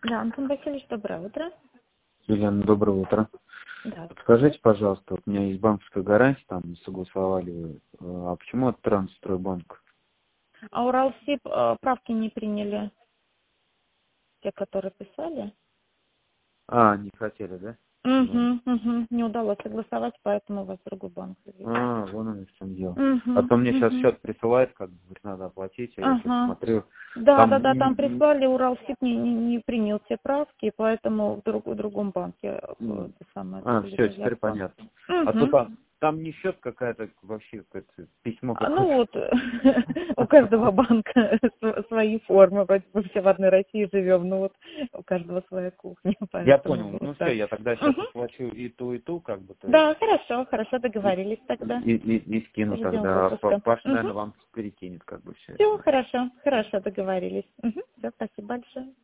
Да, Антон Васильевич, доброе утро. Елена, доброе утро. Да. Подскажите, пожалуйста, вот у меня есть банковская гарантия, там согласовали, а почему от Трансстройбанк? А Уралсиб правки не приняли, те, которые писали? Не хотели, да? Не удалось согласовать, поэтому у вас другой банк завели. Вон оно в чем дело. А то мне сейчас счет присылает, как бы, говорит, надо оплатить, а я сейчас смотрю, там... Там прислали, Уралсиб не принял все правки, поэтому в другом банке это самое. Все, теперь понятно. А то там не счет какая-то, вообще какое-то письмо какое-то. Ну вот, у каждого банка свои формы, вроде бы все в одной России живем, но вот у каждого своя кухня, Я поэтому понял. вот Ну все, так. я тогда сейчас оплачу и ту, как бы, то есть. Да, хорошо, договорились тогда. И скину Ждем тогда. выпуска. Паш, наверное, вам перекинет, как бы, все это. Все, хорошо, договорились. Все, спасибо большое.